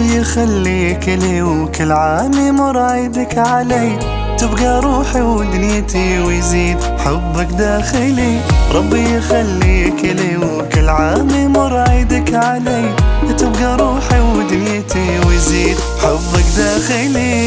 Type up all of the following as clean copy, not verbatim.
ربي يخليك لي وكل عام يمر عيدك علي، تبقى روحي ودنيتي ويزيد حبك داخلي. ربي يخليك لي وكل عام يمر عيدك علي، تبقى روحي ودنيتي ويزيد حبك داخلي.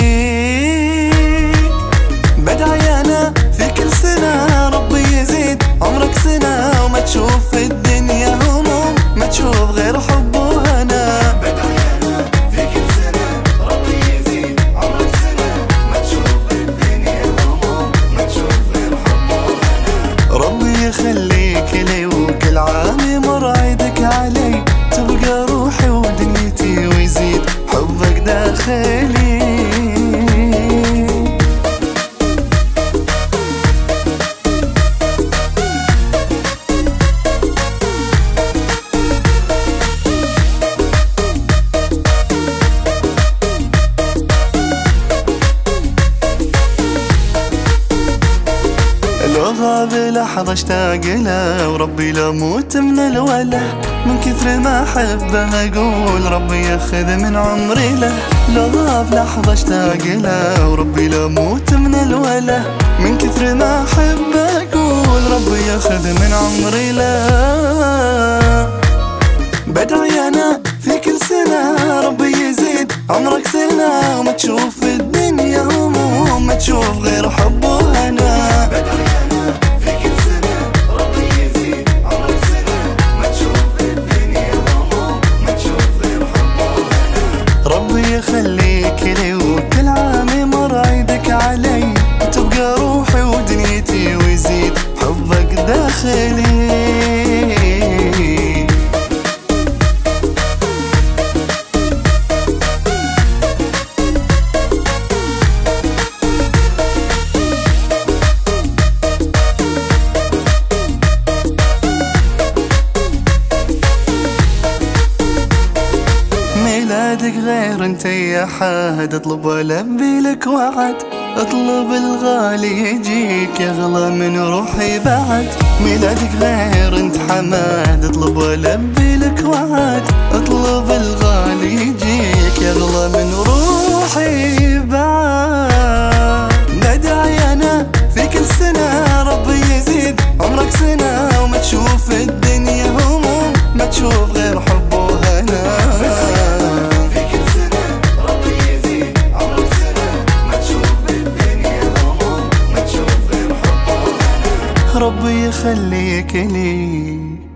بدعي انا في كل سنة ربي يزيد عمرك سنة، وما تشوف في الدنيا هموم، ما تشوف غير حب وهنا. بدعي انا في كل سنة ربي يزيد عمرك سنة، ما تشوف في الدنيا هموم، ما تشوف غير حب وهنا. ربي يخليك لي وكل عام يمر عيدك علي، تبقى روحي ودنيتي ويزيد حبك داخلي. لو غاب لحظة اشتاق له، وربي لا موت من الوله، من كثر ما احبه اقول ربي ياخذ من عمري له. لو غاب لحظة اشتاق له، وربي لا موت من الوله، من كثر ما احبه اقول ربي ياخذ من عمري له. بدعي انا في كل سنة ربي يزيد عمرك سنة، وما تشوف في الدنيا هموم، ما تشوف غير حب وهنا. بدعي انا في كل سنة ربي يزيد عمرك سنة، ما تشوف في الدنيا هموم، ما تشوف غير حب وهنا. ربي يخليك لي وكل عام يمر عيدك علي، تبقى روحي ودنيتي ويزيد حبك داخلي. ميلادك غير انت يا حاد، اطلب والبي لك وعد، اطلب الغالي يجيك يغلى من روحي بعد. ميلادك غير انت حماد، اطلب والبي لك وعد، اطلب الغالي يجيك يغلى من روحي بعد. بدعي انا في كل سنة ربي يزيد عمرك سنة، وما تشوف في الدنيا هموم، ما تشوف غير حب وهنا. ربي يخليك لي